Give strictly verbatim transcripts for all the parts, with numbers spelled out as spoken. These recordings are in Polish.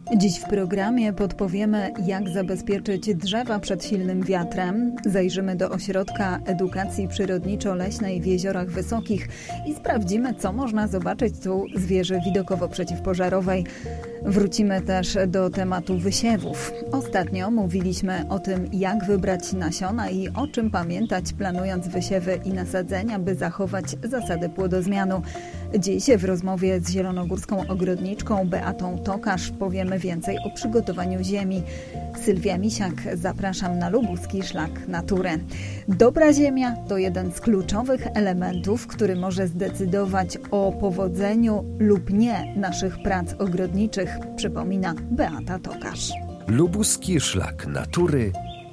Dziś w programie podpowiemy, jak zabezpieczyć drzewa przed silnym wiatrem. Zajrzymy do Ośrodka Edukacji Przyrodniczo-Leśnej w Jeziorach Wysokich i sprawdzimy, co można zobaczyć tu z wieży widokowo-przeciwpożarowej. Wrócimy też do tematu wysiewów. Ostatnio mówiliśmy o tym, jak wybrać nasiona i o czym pamiętać, planując wysiewy i nasadzenia, by zachować zasady płodozmianu. Dziś w rozmowie z zielonogórską ogrodniczką Beatą Tokarz powiemy więcej o przygotowaniu ziemi. Sylwia Misiak, zapraszam na lubuski szlak natury. Dobra ziemia to jeden z kluczowych elementów, który może zdecydować o powodzeniu lub nie naszych prac ogrodniczych, przypomina Beata Tokarz. Lubuski szlak natury,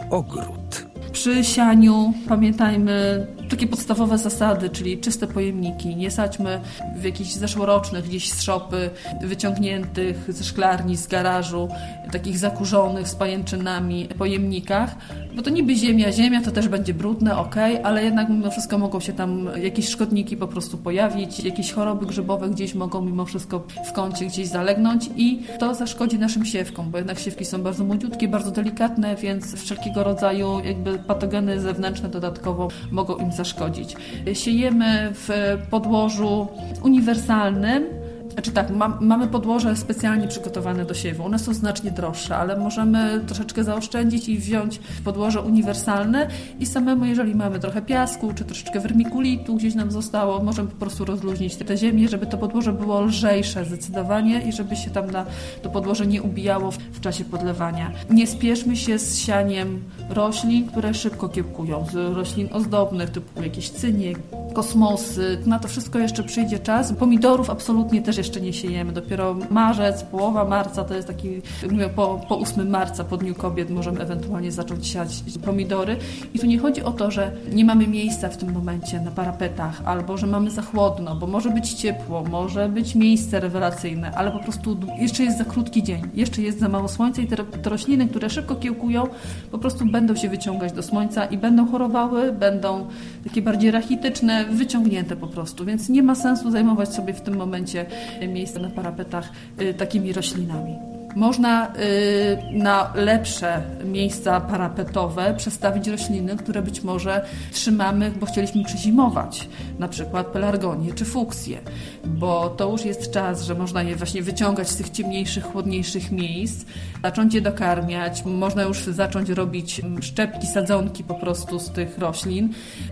ogród. Przy sianiu pamiętajmy takie podstawowe zasady, czyli czyste pojemniki. Nie sadźmy w jakichś zeszłorocznych gdzieś z szopy, wyciągniętych ze szklarni, z garażu, takich zakurzonych z pajęczynami pojemnikach, bo to niby ziemia, ziemia to też będzie brudne, okej, okay, ale jednak mimo wszystko mogą się tam jakieś szkodniki po prostu pojawić, jakieś choroby grzybowe gdzieś mogą mimo wszystko w kącie gdzieś zalegnąć i to zaszkodzi naszym siewkom, bo jednak siewki są bardzo młodziutkie, bardzo delikatne, więc wszelkiego rodzaju jakby patogeny zewnętrzne dodatkowo mogą im zaszkodzić. Siejemy w podłożu uniwersalnym. Znaczy tak, ma, mamy podłoże specjalnie przygotowane do siewu. One są znacznie droższe, ale możemy troszeczkę zaoszczędzić i wziąć podłoże uniwersalne i samemu, jeżeli mamy trochę piasku czy troszeczkę wermikulitu gdzieś nam zostało, możemy po prostu rozluźnić tę ziemię, żeby to podłoże było lżejsze zdecydowanie i żeby się tam na to podłoże nie ubijało w, w czasie podlewania. Nie spieszmy się z sianiem roślin, które szybko kiełkują, z roślin ozdobnych typu jakieś cynie, kosmosy. Na to wszystko jeszcze przyjdzie czas. Pomidorów absolutnie też jeszcze nie siejemy. Dopiero marzec, połowa marca to jest taki, mówię, po, po ósmego marca, po Dniu Kobiet możemy ewentualnie zacząć siać pomidory. I tu nie chodzi o to, że nie mamy miejsca w tym momencie na parapetach, albo że mamy za chłodno, bo może być ciepło, może być miejsce rewelacyjne, ale po prostu jeszcze jest za krótki dzień, jeszcze jest za mało słońca i te, te rośliny, które szybko kiełkują, po prostu będą się wyciągać do słońca i będą chorowały, będą takie bardziej rachityczne, wyciągnięte po prostu, więc nie ma sensu zajmować sobie w tym momencie miejsca na parapetach y, takimi roślinami. Można y, na lepsze miejsca parapetowe przestawić rośliny, które być może trzymamy, bo chcieliśmy przezimować, na przykład pelargonię czy fuksję, bo to już jest czas, że można je właśnie wyciągać z tych ciemniejszych, chłodniejszych miejsc, zacząć je dokarmiać, można już zacząć robić szczepki, sadzonki po prostu z tych roślin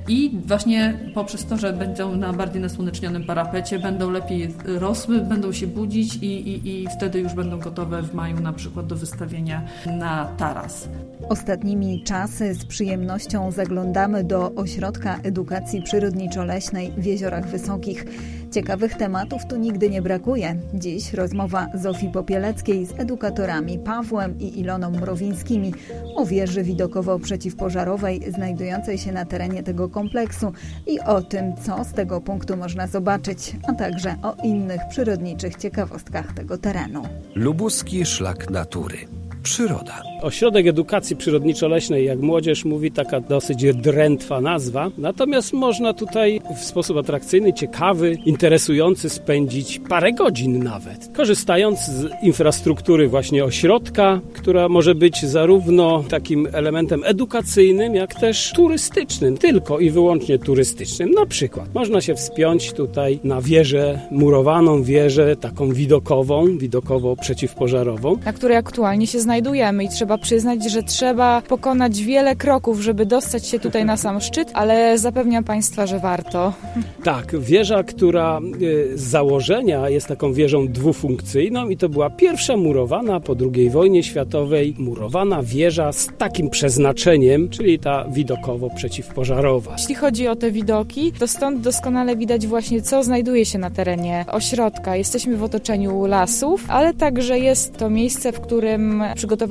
i właśnie poprzez to, że będą na bardziej nasłonecznionym parapecie, będą lepiej rosły, będą się budzić i, i, i wtedy już będą gotowe w maju na przykład do wystawienia na taras. Ostatnimi czasy z przyjemnością zaglądamy do Ośrodka Edukacji Przyrodniczo-Leśnej w Jeziorach Wysokich. Ciekawych tematów tu nigdy nie brakuje. Dziś rozmowa Zofii Popieleckiej z edukatorami Pawłem i Iloną Mrowińskimi o wieży widokowo-przeciwpożarowej znajdującej się na terenie tego kompleksu i o tym, co z tego punktu można zobaczyć, a także o innych przyrodniczych ciekawostkach tego terenu. Lubuski szlak natury. Przyroda. Ośrodek Edukacji Przyrodniczo-Leśnej, jak młodzież mówi, taka dosyć drętwa nazwa. Natomiast można tutaj w sposób atrakcyjny, ciekawy, interesujący spędzić parę godzin nawet. Korzystając z infrastruktury właśnie ośrodka, która może być zarówno takim elementem edukacyjnym, jak też turystycznym. Tylko i wyłącznie turystycznym. Na przykład można się wspiąć tutaj na wieżę murowaną, wieżę taką widokową, widokowo-przeciwpożarową, na której aktualnie się znajdujemy i trzeba przyznać, że trzeba pokonać wiele kroków, żeby dostać się tutaj na sam szczyt, ale zapewniam Państwa, że warto. Tak, wieża, która z założenia jest taką wieżą dwufunkcyjną i to była pierwsza murowana po drugiej wojnie światowej murowana wieża z takim przeznaczeniem, czyli ta widokowo-przeciwpożarowa. Jeśli chodzi o te widoki, to stąd doskonale widać właśnie, co znajduje się na terenie ośrodka. Jesteśmy w otoczeniu lasów, ale także jest to miejsce, w którym przygotowaliście Państwo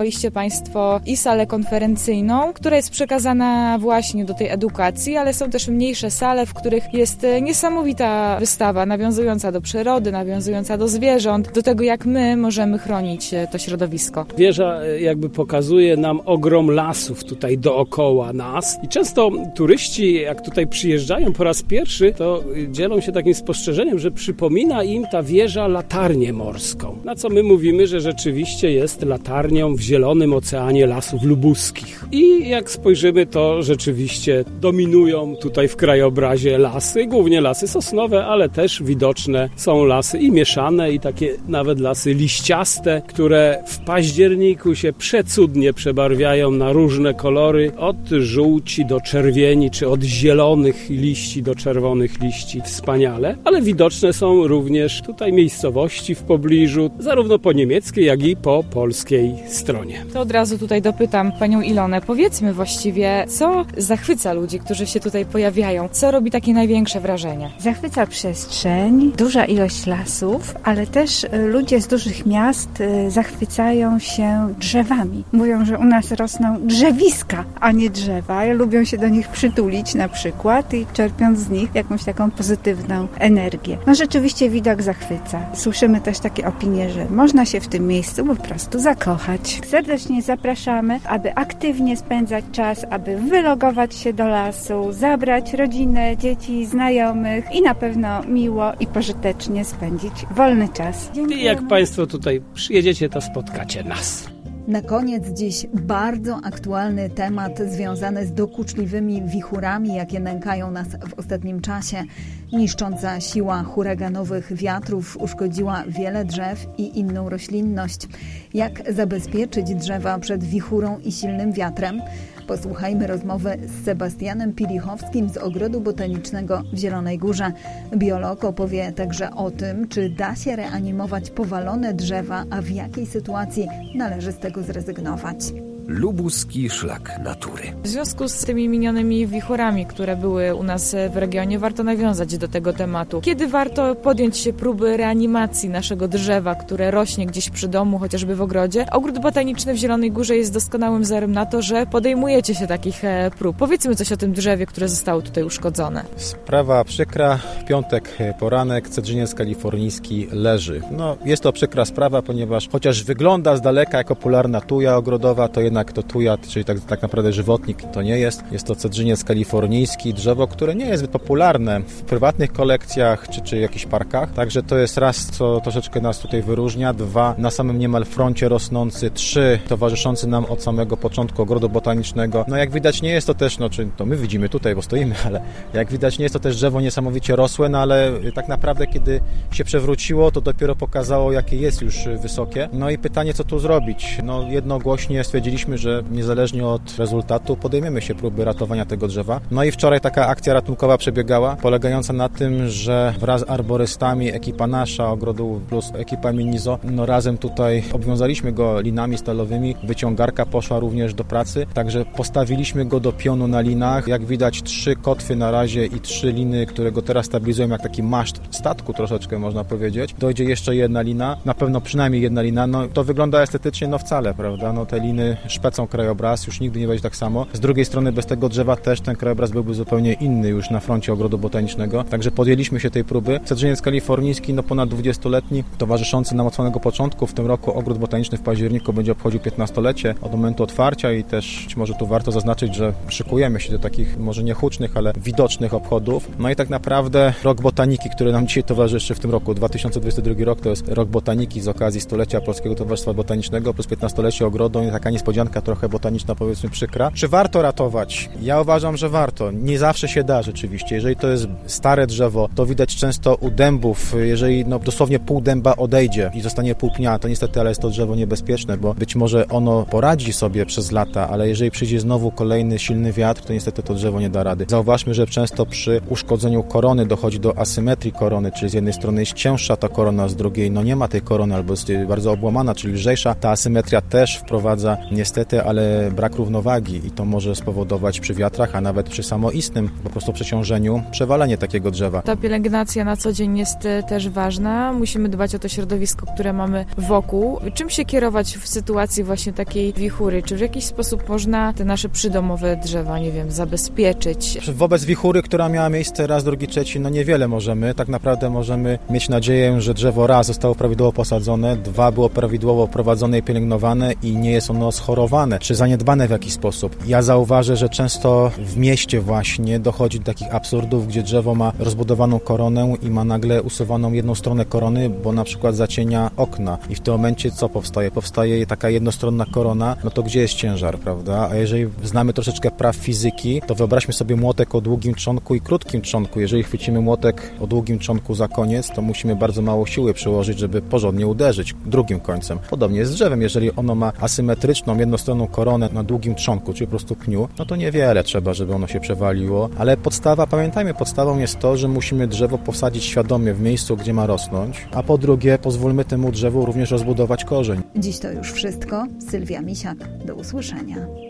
Państwo i salę konferencyjną, która jest przekazana właśnie do tej edukacji, ale są też mniejsze sale, w których jest niesamowita wystawa nawiązująca do przyrody, nawiązująca do zwierząt, do tego, jak my możemy chronić to środowisko. Wieża jakby pokazuje nam ogrom lasów tutaj dookoła nas i często turyści, jak tutaj przyjeżdżają po raz pierwszy, to dzielą się takim spostrzeżeniem, że przypomina im ta wieża latarnię morską. Na co my mówimy, że rzeczywiście jest latarnią w zielonym oceanie lasów lubuskich. I jak spojrzymy, to rzeczywiście dominują tutaj w krajobrazie lasy, głównie lasy sosnowe, ale też widoczne są lasy i mieszane, i takie nawet lasy liściaste, które w październiku się przecudnie przebarwiają na różne kolory, od żółci do czerwieni, czy od zielonych liści do czerwonych liści. Wspaniale, ale widoczne są również tutaj miejscowości w pobliżu, zarówno po niemieckiej, jak i po polskiej stronie. To od razu tutaj dopytam panią Ilonę. Powiedzmy właściwie, co zachwyca ludzi, którzy się tutaj pojawiają? Co robi takie największe wrażenie? Zachwyca przestrzeń, duża ilość lasów, ale też ludzie z dużych miast zachwycają się drzewami. Mówią, że u nas rosną drzewiska, a nie drzewa. Lubią się do nich przytulić na przykład i czerpiąc z nich jakąś taką pozytywną energię. No rzeczywiście widok zachwyca. Słyszymy też takie opinie, że można się w tym miejscu po prostu zakochać. Serdecznie zapraszamy, aby aktywnie spędzać czas, aby wylogować się do lasu, zabrać rodzinę, dzieci, znajomych i na pewno miło i pożytecznie spędzić wolny czas. I jak Państwo tutaj przyjedziecie, to spotkacie nas. Na koniec dziś bardzo aktualny temat związany z dokuczliwymi wichurami, jakie nękają nas w ostatnim czasie. Niszcząca siła huraganowych wiatrów uszkodziła wiele drzew i inną roślinność. Jak zabezpieczyć drzewa przed wichurą i silnym wiatrem? Posłuchajmy rozmowy z Sebastianem Pilichowskim z Ogrodu Botanicznego w Zielonej Górze. Biolog opowie także o tym, czy da się reanimować powalone drzewa, a w jakiej sytuacji należy z tego zrezygnować. Lubuski szlak natury. W związku z tymi minionymi wichurami, które były u nas w regionie, warto nawiązać do tego tematu. Kiedy warto podjąć się próby reanimacji naszego drzewa, które rośnie gdzieś przy domu, chociażby w ogrodzie? Ogród Botaniczny w Zielonej Górze jest doskonałym wzorem na to, że podejmujecie się takich prób. Powiedzmy coś o tym drzewie, które zostało tutaj uszkodzone. Sprawa przykra. W piątek poranek cedrzyniec kalifornijski leży. No, jest to przykra sprawa, ponieważ chociaż wygląda z daleka jako polarna tuja ogrodowa, to jednak to tuja, czyli tak, tak naprawdę żywotnik to nie jest. Jest to cedrzyniec kalifornijski, drzewo, które nie jest zbyt popularne w prywatnych kolekcjach czy, czy jakichś parkach. Także to jest raz, co troszeczkę nas tutaj wyróżnia. Dwa, na samym niemal froncie rosnący. Trzy, towarzyszący nam od samego początku ogrodu botanicznego. No jak widać nie jest to też, no czy to my widzimy tutaj, bo stoimy, ale jak widać nie jest to też drzewo niesamowicie rosłe, no ale tak naprawdę kiedy się przewróciło, to dopiero pokazało, jakie jest już wysokie. No i pytanie, co tu zrobić? No jednogłośnie stwierdziliśmy, że niezależnie od rezultatu podejmiemy się próby ratowania tego drzewa. No i wczoraj taka akcja ratunkowa przebiegała, polegająca na tym, że wraz z arborystami, ekipa nasza, Ogrodu plus ekipa Minizo, no razem tutaj obwiązaliśmy go linami stalowymi, wyciągarka poszła również do pracy, także postawiliśmy go do pionu na linach. Jak widać trzy kotwy na razie i trzy liny, które go teraz stabilizują jak taki maszt statku troszeczkę można powiedzieć. Dojdzie jeszcze jedna lina, na pewno przynajmniej jedna lina, no to wygląda estetycznie no wcale, prawda, no te liny szpecą krajobraz, już nigdy nie będzie tak samo. Z drugiej strony bez tego drzewa też ten krajobraz byłby zupełnie inny już na froncie Ogrodu Botanicznego. Także podjęliśmy się tej próby. Cedrzyniec kalifornijski, no ponad dwudziestoletni, towarzyszący nam od samego początku. W tym roku Ogród Botaniczny w październiku będzie obchodził piętnastolecie od momentu otwarcia i też być może tu warto zaznaczyć, że szykujemy się do takich może nie hucznych, ale widocznych obchodów. No i tak naprawdę rok botaniki, który nam dzisiaj towarzyszy w tym roku, dwa tysiące dwudziesty drugi rok, to jest rok botaniki z okazji stulecia Polskiego Towarzystwa Botanicznego plus piętnastolecie ogrodu i taka niespodzianka trochę botaniczna, powiedzmy przykra. Czy warto ratować? Ja uważam, że warto. Nie zawsze się da rzeczywiście. Jeżeli to jest stare drzewo, to widać często u dębów, jeżeli no, dosłownie pół dęba odejdzie i zostanie pół pnia, to niestety, ale jest to drzewo niebezpieczne, bo być może ono poradzi sobie przez lata, ale jeżeli przyjdzie znowu kolejny silny wiatr, to niestety to drzewo nie da rady. Zauważmy, że często przy uszkodzeniu korony dochodzi do asymetrii korony, czyli z jednej strony jest cięższa ta korona, z drugiej no nie ma tej korony albo jest bardzo obłamana, czyli lżejsza. Ta asymetria też wprowadza niestety niestety, ale brak równowagi i to może spowodować przy wiatrach, a nawet przy samoistnym po prostu przeciążeniu przewalenie takiego drzewa. Ta pielęgnacja na co dzień jest też ważna. Musimy dbać o to środowisko, które mamy wokół. Czym się kierować w sytuacji właśnie takiej wichury? Czy w jakiś sposób można te nasze przydomowe drzewa, nie wiem, zabezpieczyć? Wobec wichury, która miała miejsce raz, drugi, trzeci, no niewiele możemy. Tak naprawdę możemy mieć nadzieję, że drzewo raz zostało prawidłowo posadzone, dwa było prawidłowo prowadzone i pielęgnowane i nie jest ono schorowane czy zaniedbane w jakiś sposób. Ja zauważę, że często w mieście właśnie dochodzi do takich absurdów, gdzie drzewo ma rozbudowaną koronę i ma nagle usuwaną jedną stronę korony, bo na przykład zacienia okna. I w tym momencie co powstaje? Powstaje taka jednostronna korona, no to gdzie jest ciężar, prawda? A jeżeli znamy troszeczkę praw fizyki, to wyobraźmy sobie młotek o długim trzonku i krótkim trzonku. Jeżeli chwycimy młotek o długim trzonku za koniec, to musimy bardzo mało siły przyłożyć, żeby porządnie uderzyć drugim końcem. Podobnie jest z drzewem. Jeżeli ono ma asymetryczną, jednostronną koronę na długim trzonku, czyli po prostu pniu, no to niewiele trzeba, żeby ono się przewaliło. Ale podstawa, pamiętajmy, podstawą jest to, że musimy drzewo posadzić świadomie w miejscu, gdzie ma rosnąć, a po drugie pozwólmy temu drzewu również rozbudować korzeń. Dziś to już wszystko. Sylwia Misiak. Do usłyszenia.